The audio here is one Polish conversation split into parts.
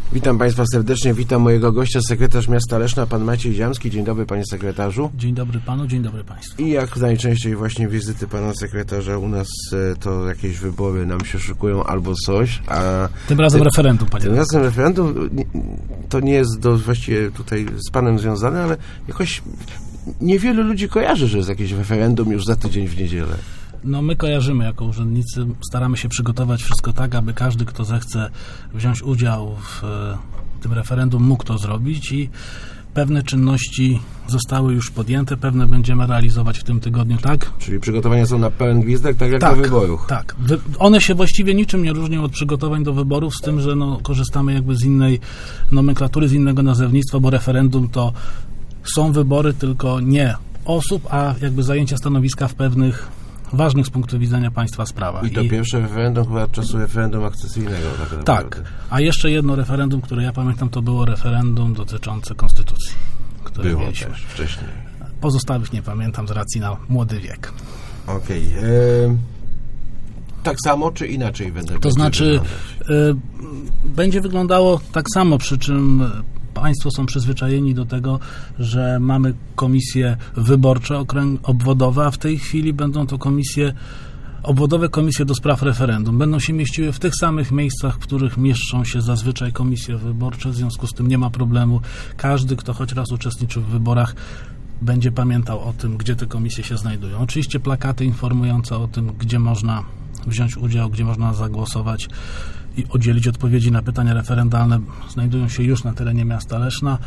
Witam Państwa serdecznie, witam mojego gościa, sekretarz miasta Leszna, pan Maciej Ziamski. Dzień dobry, panie sekretarzu. Dzień dobry panu, dzień dobry państwu. I jak najczęściej właśnie wizyty pana sekretarza u nas, to jakieś wybory nam się szykują albo coś, a... Tym razem referendum, panie. Tym razem referendum, to nie jest właściwie tutaj z panem związane, ale jakoś niewielu ludzi kojarzy, że jest jakieś referendum już za tydzień w niedzielę. No my kojarzymy jako urzędnicy, staramy się przygotować wszystko tak, aby każdy, kto zechce wziąć udział w tym referendum, mógł to zrobić i pewne czynności zostały już podjęte, pewne będziemy realizować w tym tygodniu, tak? Czyli przygotowania są na pełen gwizdek, tak jak do wyborów. Tak. One się właściwie niczym nie różnią od przygotowań do wyborów, z tym, że korzystamy jakby z innej nomenklatury, z innego nazewnictwa, bo referendum to są wybory, tylko nie osób, a jakby zajęcia stanowiska w pewnych ważnych z punktu widzenia państwa sprawach. I to pierwsze referendum chyba od czasu referendum akcesyjnego. Tak, a jeszcze jedno referendum, które ja pamiętam, to było referendum dotyczące konstytucji, które było mieliśmy. Też wcześniej. Pozostałych nie pamiętam z racji na młody wiek. Okej. Tak samo czy inaczej będę? To znaczy będzie wyglądało tak samo, przy czym państwo są przyzwyczajeni do tego, że mamy komisje wyborcze, obwodowe, a w tej chwili będą to obwodowe komisje do spraw referendum. Będą się mieściły w tych samych miejscach, w których mieszczą się zazwyczaj komisje wyborcze, w związku z tym nie ma problemu. Każdy, kto choć raz uczestniczył w wyborach, będzie pamiętał o tym, gdzie te komisje się znajdują. Oczywiście plakaty informujące o tym, gdzie można wziąć udział, gdzie można zagłosować i udzielić odpowiedzi na pytania referendalne, znajdują się już na terenie miasta Leszna.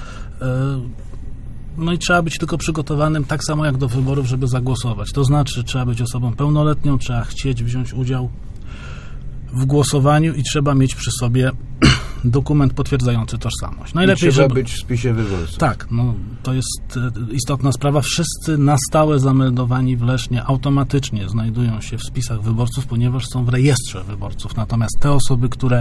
No i trzeba być tylko przygotowanym tak samo jak do wyborów, żeby zagłosować. To znaczy, trzeba być osobą pełnoletnią, trzeba chcieć wziąć udział w głosowaniu i trzeba mieć przy sobie dokument potwierdzający tożsamość. Najlepiej, trzeba być w spisie wyborców. Tak, to jest istotna sprawa. Wszyscy na stałe zameldowani w Lesznie automatycznie znajdują się w spisach wyborców, ponieważ są w rejestrze wyborców. Natomiast te osoby, które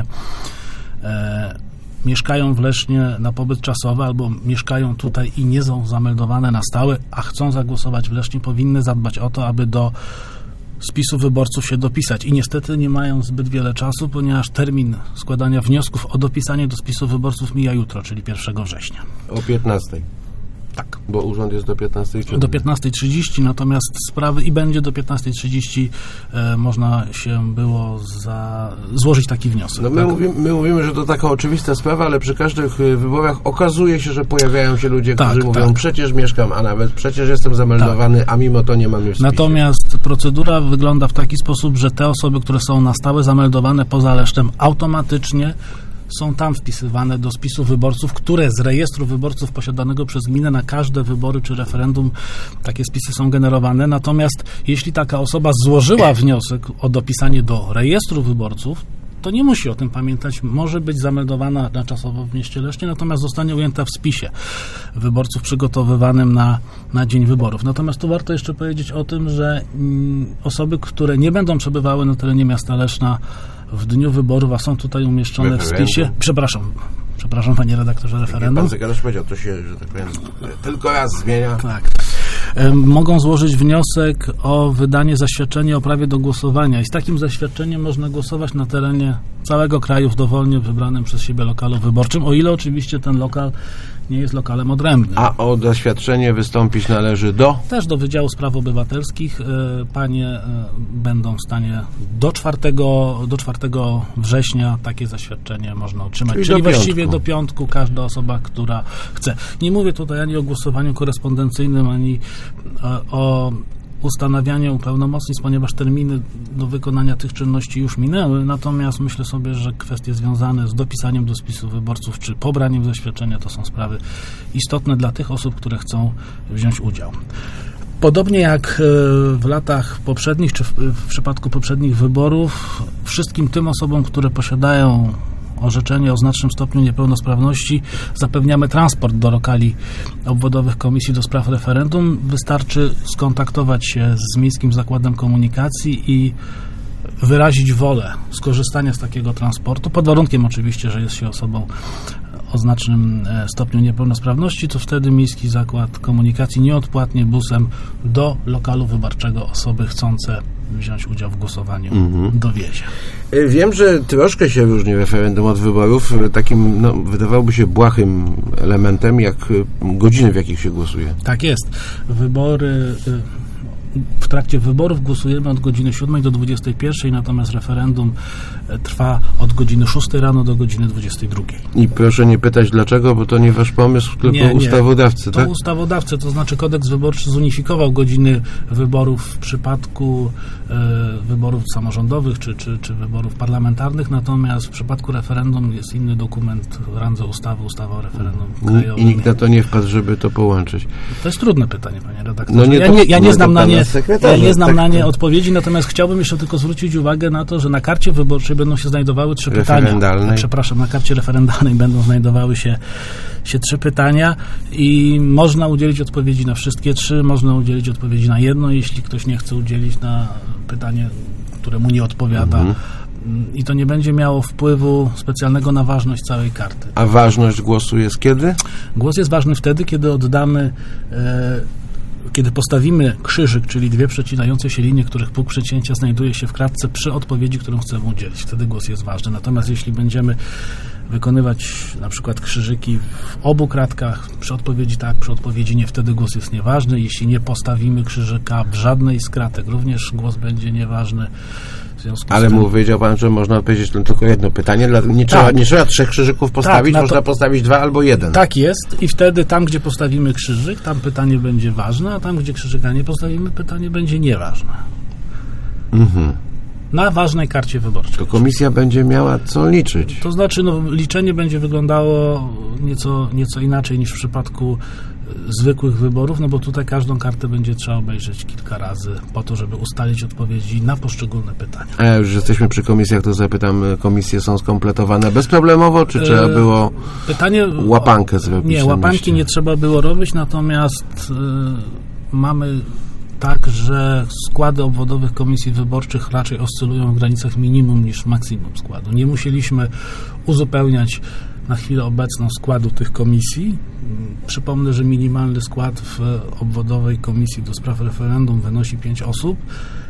mieszkają w Lesznie na pobyt czasowy albo mieszkają tutaj i nie są zameldowane na stałe, a chcą zagłosować w Lesznie, powinny zadbać o to, aby do spisu wyborców się dopisać i niestety nie mają zbyt wiele czasu, ponieważ termin składania wniosków o dopisanie do spisu wyborców mija jutro, czyli 1 września. O 15. Tak. Bo urząd jest do 15. Do 15:30, natomiast sprawy i będzie do 15:30 można się było złożyć taki wniosek. No my mówimy, że to taka oczywista sprawa, ale przy każdych wyborach okazuje się, że pojawiają się ludzie, którzy mówią, przecież mieszkam, a nawet przecież jestem zameldowany, a mimo to nie mam już w spisie. Natomiast procedura wygląda w taki sposób, że te osoby, które są na stałe zameldowane poza Lesznem, automatycznie są tam wpisywane do spisu wyborców, które z rejestru wyborców posiadanego przez gminę na każde wybory czy referendum takie spisy są generowane. Natomiast jeśli taka osoba złożyła wniosek o dopisanie do rejestru wyborców, to nie musi o tym pamiętać, może być zameldowana na czasowo w mieście Lesznie, natomiast zostanie ujęta w spisie wyborców przygotowywanym na dzień wyborów. Natomiast tu warto jeszcze powiedzieć o tym, że osoby, które nie będą przebywały na terenie miasta Leszna w dniu wyborów, a są tutaj umieszczone w spisie. Przepraszam, panie redaktorze, referendum. Pan sekretarz powiedział, to się, że tak powiem, tylko raz zmienia. Tak. Mogą złożyć wniosek o wydanie zaświadczenia o prawie do głosowania i z takim zaświadczeniem można głosować na terenie całego kraju w dowolnie wybranym przez siebie lokalu wyborczym, o ile oczywiście ten lokal nie jest lokalem odrębnym. A o zaświadczenie wystąpić należy Też do Wydziału Spraw Obywatelskich. Panie będą w stanie do 4 września takie zaświadczenie można otrzymać. Czyli właściwie do piątku każda osoba, która chce. Nie mówię tutaj ani o głosowaniu korespondencyjnym, ani o ustanawianiu pełnomocnictw, ponieważ terminy do wykonania tych czynności już minęły, natomiast myślę sobie, że kwestie związane z dopisaniem do spisu wyborców czy pobraniem zaświadczenia to są sprawy istotne dla tych osób, które chcą wziąć udział. Podobnie jak w latach poprzednich, czy w przypadku poprzednich wyborów, wszystkim tym osobom, które posiadają orzeczenie o znacznym stopniu niepełnosprawności, zapewniamy transport do lokali obwodowych komisji do spraw referendum. Wystarczy skontaktować się z Miejskim Zakładem Komunikacji i wyrazić wolę skorzystania z takiego transportu, pod warunkiem oczywiście, że jest się osobą o znacznym stopniu niepełnosprawności, to wtedy Miejski Zakład Komunikacji nieodpłatnie busem do lokalu wyborczego osoby chcące wziąć udział w głosowaniu dowiezie. Wiem, że troszkę się różni referendum od wyborów. Takim, wydawałoby się błahym elementem, jak godziny, w jakich się głosuje. Tak jest. W trakcie wyborów głosujemy od godziny 7 do 21, natomiast referendum trwa od godziny 6 rano do godziny 22. I proszę nie pytać dlaczego, bo to nie wasz pomysł, tylko ustawodawcy, tak? To ustawodawcy, to znaczy kodeks wyborczy zunifikował godziny wyborów w przypadku wyborów samorządowych czy wyborów parlamentarnych, natomiast w przypadku referendum jest inny dokument w randze ustawy o referendum krajowym. I nikt na to nie wpadł, żeby to połączyć. To jest trudne pytanie, panie redaktorze. Ja nie znam na nie odpowiedzi, natomiast chciałbym jeszcze tylko zwrócić uwagę na to, że na karcie wyborczej będą się znajdowały 3 pytania. Na karcie referendalnej będą znajdowały się 3 pytania i można udzielić odpowiedzi na wszystkie 3, można udzielić odpowiedzi na jedno, jeśli ktoś nie chce udzielić na pytanie, które mu nie odpowiada. I to nie będzie miało wpływu specjalnego na ważność całej karty. A ważność głosu jest kiedy? Głos jest ważny wtedy, kiedy oddamy... Kiedy postawimy krzyżyk, czyli 2 przecinające się linie, których punkt przecięcia znajduje się w kratce przy odpowiedzi, którą chcemy udzielić, wtedy głos jest ważny. Natomiast jeśli będziemy wykonywać na przykład krzyżyki w obu kratkach, przy odpowiedzi tak, przy odpowiedzi nie, wtedy głos jest nieważny. Jeśli nie postawimy krzyżyka w żadnej z kratek, również głos będzie nieważny. Ale powiedział pan, że można odpowiedzieć na tylko jedno pytanie. Nie trzeba 3 krzyżyków postawić, można postawić 2 albo 1. Tak jest i wtedy tam, gdzie postawimy krzyżyk, tam pytanie będzie ważne, a tam, gdzie krzyżyka nie postawimy, pytanie będzie nieważne. Na ważnej karcie wyborczej. To komisja będzie miała co liczyć. To znaczy, liczenie będzie wyglądało nieco inaczej niż w przypadku zwykłych wyborów, bo tutaj każdą kartę będzie trzeba obejrzeć kilka razy po to, żeby ustalić odpowiedzi na poszczególne pytania. A jak już jesteśmy przy komisjach, to zapytam, komisje są skompletowane bezproblemowo, czy trzeba było łapankę zrobić? Nie, łapanki nie trzeba było robić, natomiast mamy tak, że składy obwodowych komisji wyborczych raczej oscylują w granicach minimum niż maksimum składu. Nie musieliśmy uzupełniać na chwilę obecną składu tych komisji. Przypomnę, że minimalny skład w obwodowej komisji do spraw referendum wynosi 5 osób,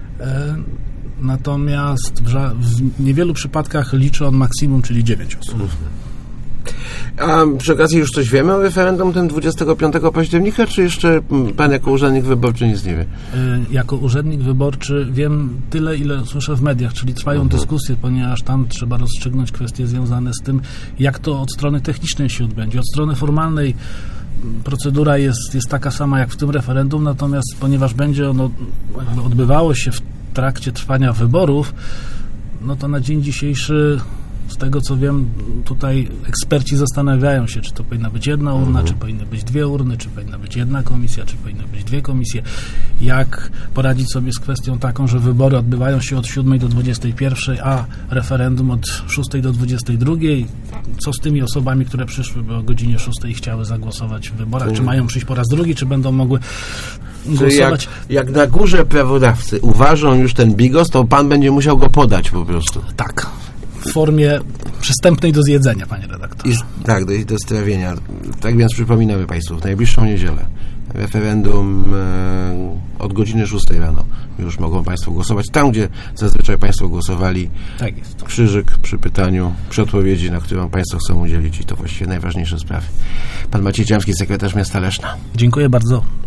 natomiast w niewielu przypadkach liczy on maksimum, czyli 9 osób. A przy okazji już coś wiemy o referendum ten 25 października, czy jeszcze pan jako urzędnik wyborczy nic nie wie? Jako urzędnik wyborczy wiem tyle, ile słyszę w mediach, czyli trwają dyskusje, ponieważ tam trzeba rozstrzygnąć kwestie związane z tym, jak to od strony technicznej się odbędzie. Od strony formalnej procedura jest taka sama jak w tym referendum, natomiast ponieważ będzie ono odbywało się w trakcie trwania wyborów, to na dzień dzisiejszy, z tego co wiem, tutaj eksperci zastanawiają się, czy to powinna być jedna urna, czy powinny być 2 urny, czy powinna być jedna komisja, czy powinny być 2 komisje. Jak poradzić sobie z kwestią taką, że wybory odbywają się od 7 do 21, a referendum od 6 do 22. Co z tymi osobami, które przyszłyby o godzinie 6 i chciały zagłosować w wyborach? Czy mają przyjść po raz drugi, czy będą mogły głosować? Jak na górze prawodawcy uważą już ten bigos, to pan będzie musiał go podać po prostu. Tak. W formie przystępnej do zjedzenia, panie redaktorze. Tak, do strawienia. Tak więc przypominamy państwu, w najbliższą niedzielę referendum od godziny 6 rano już mogą państwo głosować. Tam, gdzie zazwyczaj państwo głosowali, tak jest. Krzyżyk przy pytaniu, przy odpowiedzi, na którą państwo chcą udzielić, i to właściwie najważniejsze sprawy. Pan Maciej Ciamski, sekretarz miasta Leszna. Dziękuję bardzo.